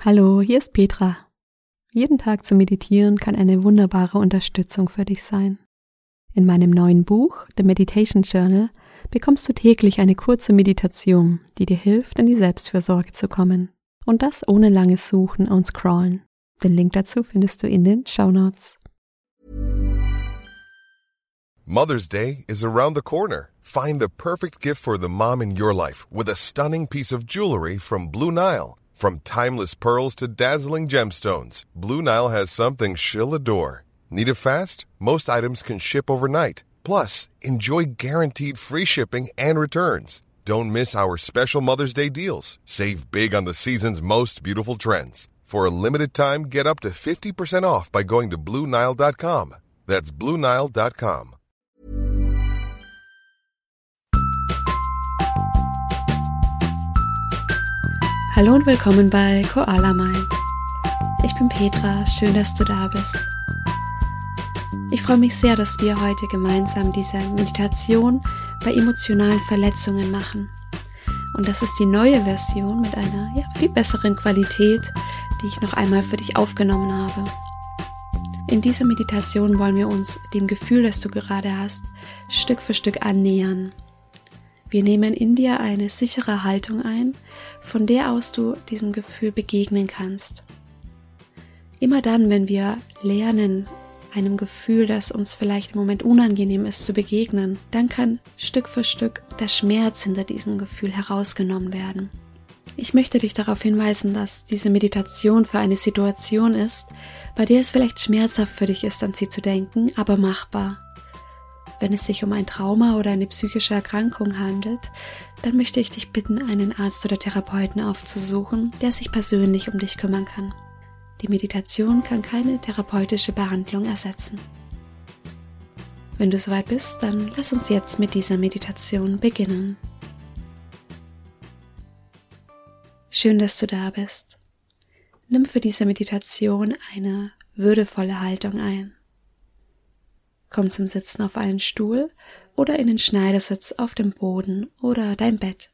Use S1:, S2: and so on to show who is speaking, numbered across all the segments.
S1: Hallo, hier ist Petra. Jeden Tag zu meditieren kann eine wunderbare Unterstützung für dich sein. In meinem neuen Buch, The Meditation Journal, bekommst du täglich eine kurze Meditation, die dir hilft, in die Selbstfürsorge zu kommen. Und das ohne langes Suchen und Scrollen. Den Link dazu findest du in den Shownotes.
S2: Mother's Day is around the corner. Find the perfect gift for the mom in your life with a stunning piece of jewelry from Blue Nile. From timeless pearls to dazzling gemstones, Blue Nile has something she'll adore. Need it fast? Most items can ship overnight. Plus, enjoy guaranteed free shipping and returns. Don't miss our special Mother's Day deals. Save big on the season's most beautiful trends. For a limited time, get up to 50% off by going to BlueNile.com. That's BlueNile.com.
S1: Hallo und willkommen bei Koala Mind. Ich bin Petra, schön, dass du da bist. Ich freue mich sehr, dass wir heute gemeinsam diese Meditation bei emotionalen Verletzungen machen. Und das ist die neue Version mit einer viel besseren Qualität, die ich noch einmal für dich aufgenommen habe. In dieser Meditation wollen wir uns dem Gefühl, das du gerade hast, Stück für Stück annähern. Wir nehmen in dir eine sichere Haltung ein, von der aus du diesem Gefühl begegnen kannst. Immer dann, wenn wir lernen, einem Gefühl, das uns vielleicht im Moment unangenehm ist, zu begegnen, dann kann Stück für Stück der Schmerz hinter diesem Gefühl herausgenommen werden. Ich möchte dich darauf hinweisen, dass diese Meditation für eine Situation ist, bei der es vielleicht schmerzhaft für dich ist, an sie zu denken, aber machbar. Wenn es sich um ein Trauma oder eine psychische Erkrankung handelt, dann möchte ich dich bitten, einen Arzt oder Therapeuten aufzusuchen, der sich persönlich um dich kümmern kann. Die Meditation kann keine therapeutische Behandlung ersetzen. Wenn du soweit bist, dann lass uns jetzt mit dieser Meditation beginnen. Schön, dass du da bist. Nimm für diese Meditation eine würdevolle Haltung ein. Komm zum Sitzen auf einen Stuhl oder in den Schneidersitz auf dem Boden oder dein Bett.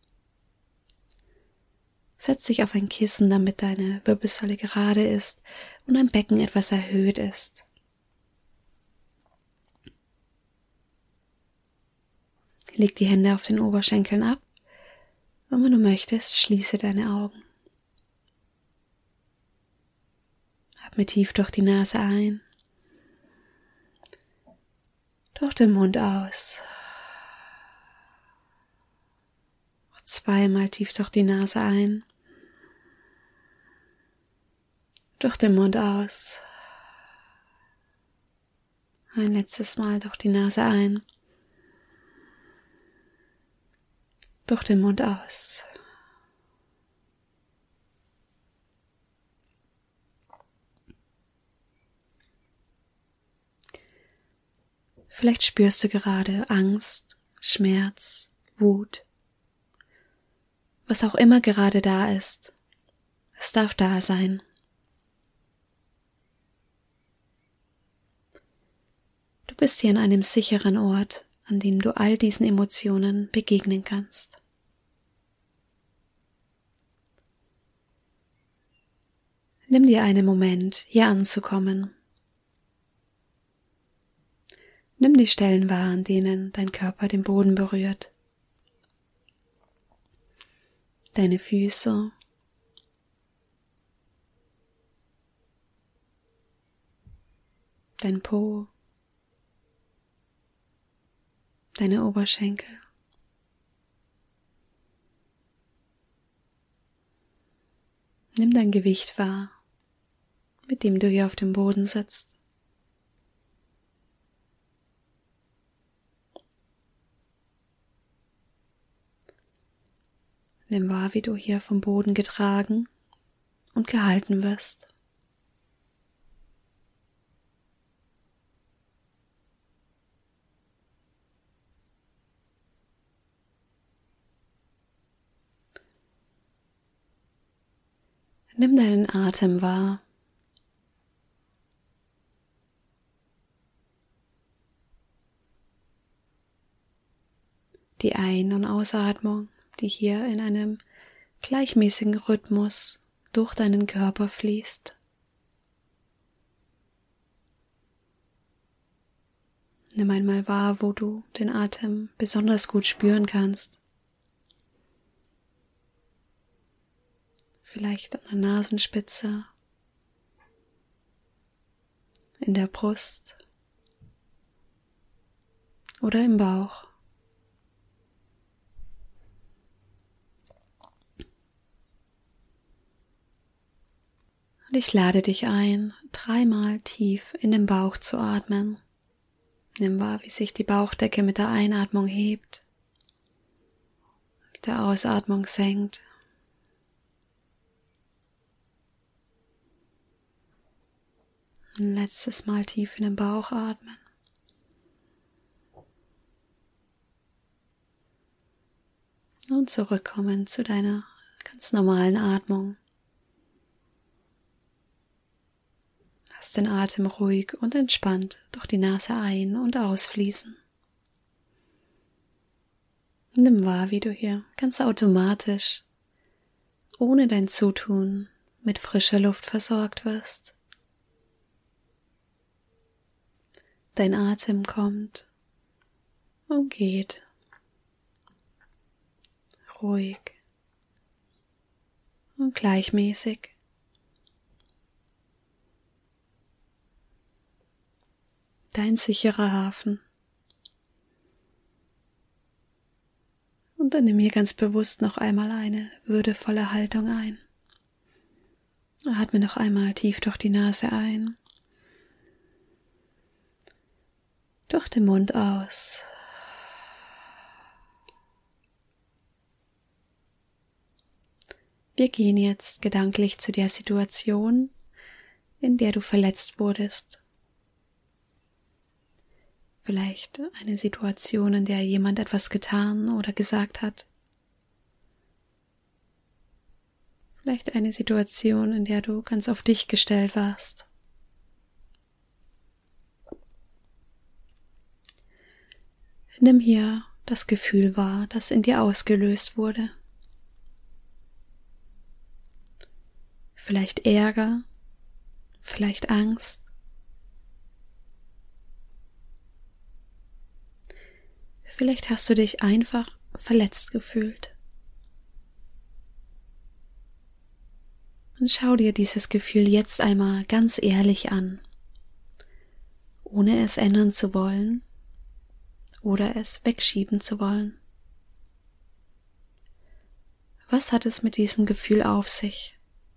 S1: Setz dich auf ein Kissen, damit deine Wirbelsäule gerade ist und dein Becken etwas erhöht ist. Leg die Hände auf den Oberschenkeln ab und wenn du möchtest, schließe deine Augen. Atme tief durch die Nase ein. Durch den Mund aus. Zweimal tief durch die Nase ein. Durch den Mund aus. Ein letztes Mal durch die Nase ein. Durch den Mund aus. Vielleicht spürst du gerade Angst, Schmerz, Wut. Was auch immer gerade da ist, es darf da sein. Du bist hier an einem sicheren Ort, an dem du all diesen Emotionen begegnen kannst. Nimm dir einen Moment, hier anzukommen. Nimm die Stellen wahr, an denen dein Körper den Boden berührt. Deine Füße, dein Po, deine Oberschenkel. Nimm dein Gewicht wahr, mit dem du hier auf dem Boden sitzt. Nimm wahr, wie du hier vom Boden getragen und gehalten wirst. Nimm deinen Atem wahr. Die Ein- und Ausatmung, die hier in einem gleichmäßigen Rhythmus durch deinen Körper fließt. Nimm einmal wahr, wo du den Atem besonders gut spüren kannst. Vielleicht an der Nasenspitze, in der Brust oder im Bauch. Und ich lade dich ein, 3-mal tief in den Bauch zu atmen. Nimm wahr, wie sich die Bauchdecke mit der Einatmung hebt, mit der Ausatmung senkt. Ein letztes Mal tief in den Bauch atmen. Und zurückkommen zu deiner ganz normalen Atmung. Lass den Atem ruhig und entspannt durch die Nase ein- und ausfließen. Nimm wahr, wie du hier ganz automatisch, ohne dein Zutun, mit frischer Luft versorgt wirst. Dein Atem kommt und geht. Ruhig und gleichmäßig. Dein sicherer Hafen. Und dann nimm hier ganz bewusst noch einmal eine würdevolle Haltung ein. Atme noch einmal tief durch die Nase ein. Durch den Mund aus. Wir gehen jetzt gedanklich zu der Situation, in der du verletzt wurdest. Vielleicht eine Situation, in der jemand etwas getan oder gesagt hat. Vielleicht eine Situation, in der du ganz auf dich gestellt warst. Nimm hier das Gefühl wahr, das in dir ausgelöst wurde. Vielleicht Ärger, vielleicht Angst. Vielleicht hast du dich einfach verletzt gefühlt. Und schau dir dieses Gefühl jetzt einmal ganz ehrlich an, ohne es ändern zu wollen oder es wegschieben zu wollen. Was hat es mit diesem Gefühl auf sich?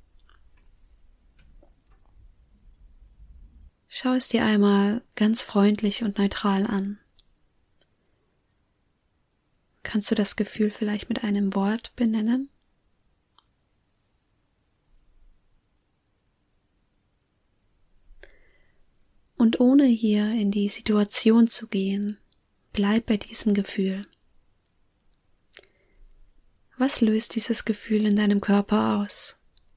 S1: Schau es dir einmal ganz freundlich und neutral an. Kannst du das Gefühl vielleicht mit einem Wort benennen? Und ohne hier in die Situation zu gehen, bleib bei diesem Gefühl. Was löst dieses Gefühl in deinem Körper aus?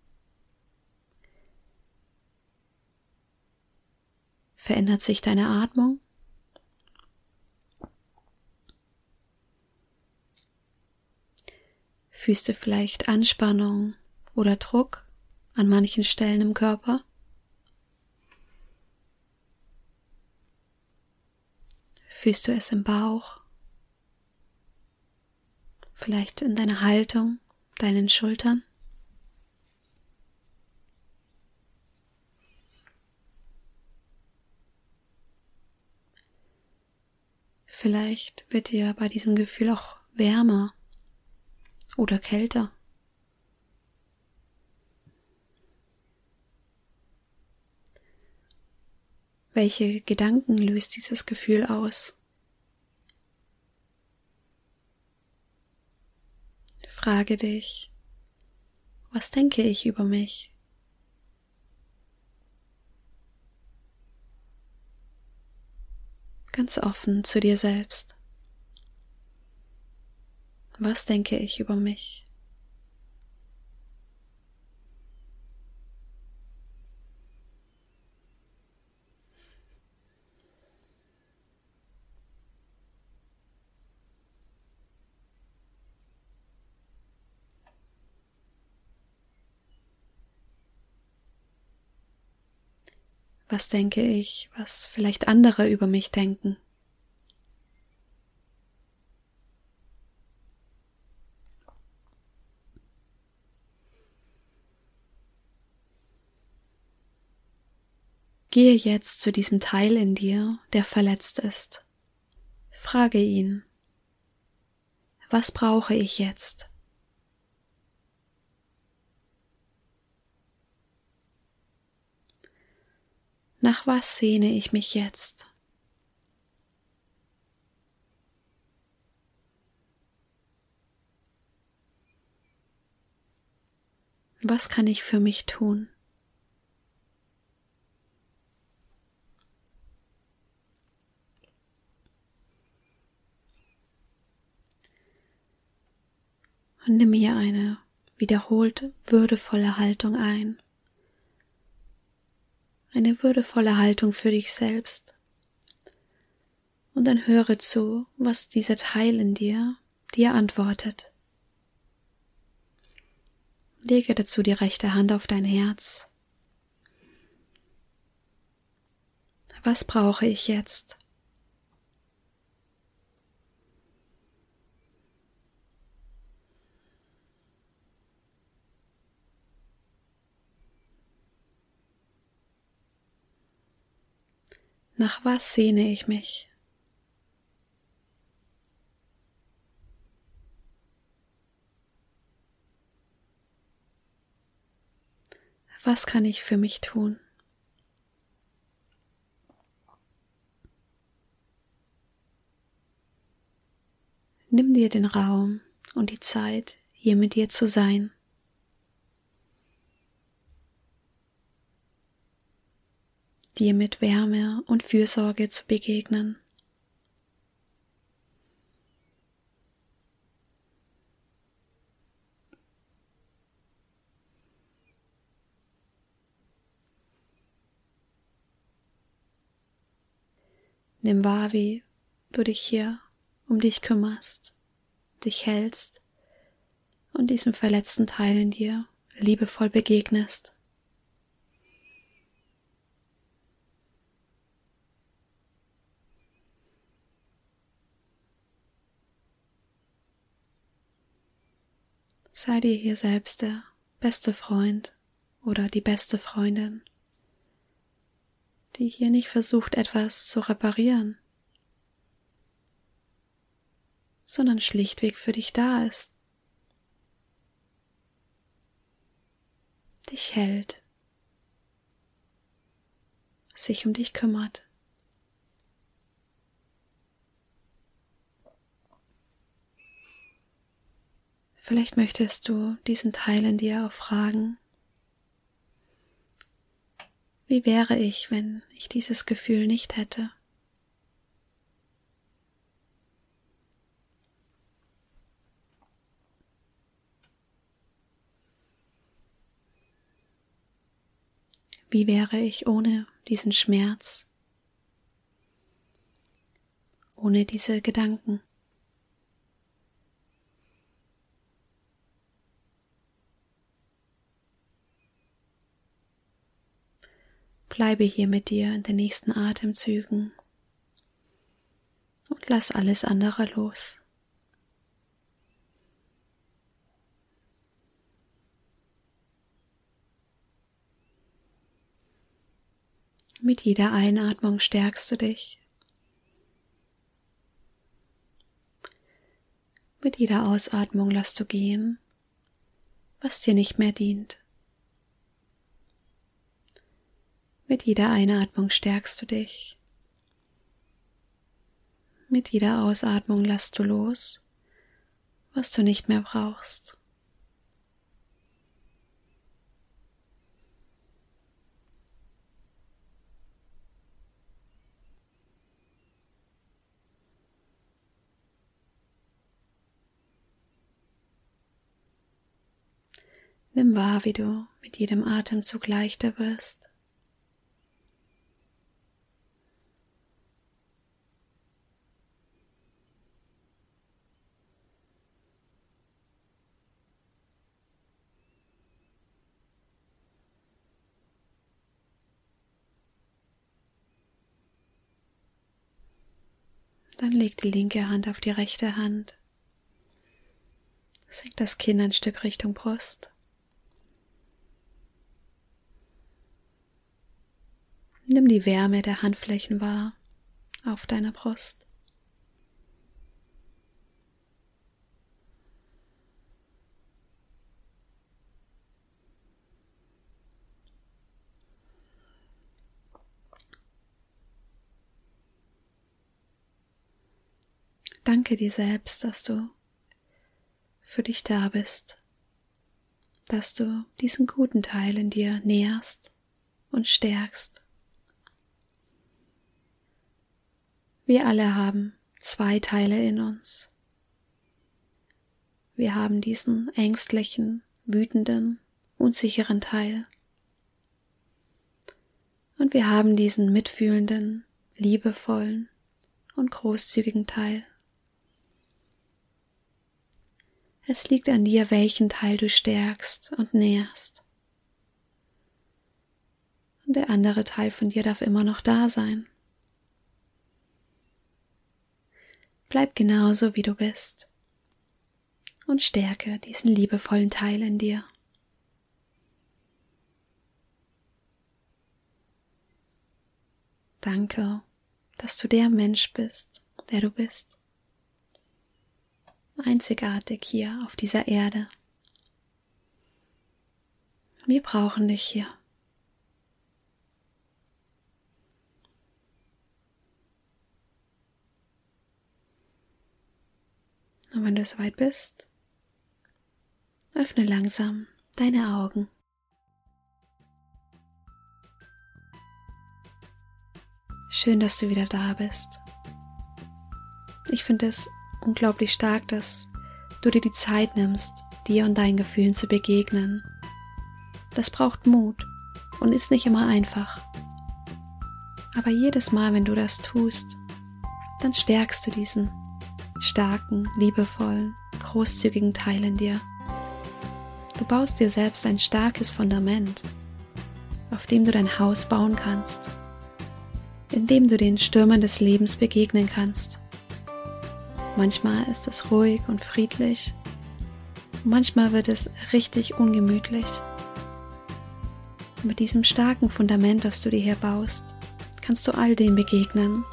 S1: Verändert sich deine Atmung? Fühlst du vielleicht Anspannung oder Druck an manchen Stellen im Körper? Fühlst du es im Bauch? Vielleicht in deiner Haltung, deinen Schultern? Vielleicht wird dir bei diesem Gefühl auch wärmer oder kälter. Welche Gedanken löst dieses Gefühl aus? Frage dich, was denke ich über mich? Ganz offen zu dir selbst. Was denke ich über mich? Was denke ich, was vielleicht andere über mich denken? Gehe jetzt zu diesem Teil in dir, der verletzt ist. Frage ihn: Was brauche ich jetzt? Nach was sehne ich mich jetzt? Was kann ich für mich tun? Und nimm hier eine wiederholt würdevolle Haltung ein. Eine würdevolle Haltung für dich selbst. Und dann höre zu, was dieser Teil in dir antwortet. Lege dazu die rechte Hand auf dein Herz. Was brauche ich jetzt? Nach was sehne ich mich? Was kann ich für mich tun? Nimm dir den Raum und die Zeit, hier mit dir zu sein. Dir mit Wärme und Fürsorge zu begegnen. Nimm wahr, wie du dich hier um dich kümmerst, dich hältst und diesem verletzten Teil in dir liebevoll begegnest. Sei dir hier selbst der beste Freund oder die beste Freundin, die hier nicht versucht, etwas zu reparieren, sondern schlichtweg für dich da ist, dich hält, sich um dich kümmert. Vielleicht möchtest du diesen Teil in dir auch fragen: Wie wäre ich, wenn ich dieses Gefühl nicht hätte? Wie wäre ich ohne diesen Schmerz, ohne diese Gedanken? Bleibe hier mit dir in den nächsten Atemzügen und lass alles andere los. Mit jeder Einatmung stärkst du dich. Mit jeder Ausatmung lässt du gehen, was dir nicht mehr dient. Mit jeder Einatmung stärkst du dich. Mit jeder Ausatmung lässt du los, was du nicht mehr brauchst. Nimm wahr, wie du mit jedem Atemzug leichter wirst. Dann leg die linke Hand auf die rechte Hand. Senk das Kinn ein Stück Richtung Brust. Nimm die Wärme der Handflächen wahr auf deiner Brust. Danke dir selbst, dass du für dich da bist, dass du diesen guten Teil in dir nährst und stärkst. Wir alle haben 2 Teile in uns. Wir haben diesen ängstlichen, wütenden, unsicheren Teil. Und wir haben diesen mitfühlenden, liebevollen und großzügigen Teil. Es liegt an dir, welchen Teil du stärkst und nährst. Und der andere Teil von dir darf immer noch da sein. Bleib genauso, wie du bist und stärke diesen liebevollen Teil in dir. Danke, dass du der Mensch bist, der du bist. Einzigartig hier auf dieser Erde. Wir brauchen dich hier. Und wenn du soweit bist, öffne langsam deine Augen. Schön, dass du wieder da bist. Ich finde es unglaublich stark, dass du dir die Zeit nimmst, dir und deinen Gefühlen zu begegnen. Das braucht Mut und ist nicht immer einfach. Aber jedes Mal, wenn du das tust, dann stärkst du diesen starken, liebevollen, großzügigen Teil in dir. Du baust dir selbst ein starkes Fundament, auf dem du dein Haus bauen kannst, in dem du den Stürmen des Lebens begegnen kannst. Manchmal ist es ruhig und friedlich, manchmal wird es richtig ungemütlich. Und mit diesem starken Fundament, das du dir hier baust, kannst du all dem begegnen.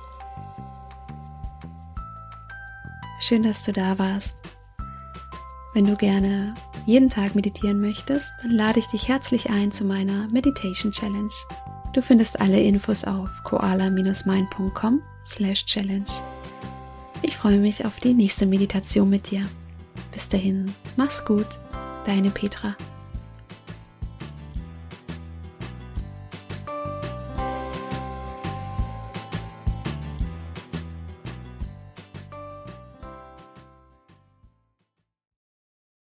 S1: Schön, dass du da warst. Wenn du gerne jeden Tag meditieren möchtest, dann lade ich dich herzlich ein zu meiner Meditation Challenge. Du findest alle Infos auf koala-mind.com/challenge. Ich freue mich auf die nächste Meditation mit dir. Bis dahin, mach's gut, deine Petra.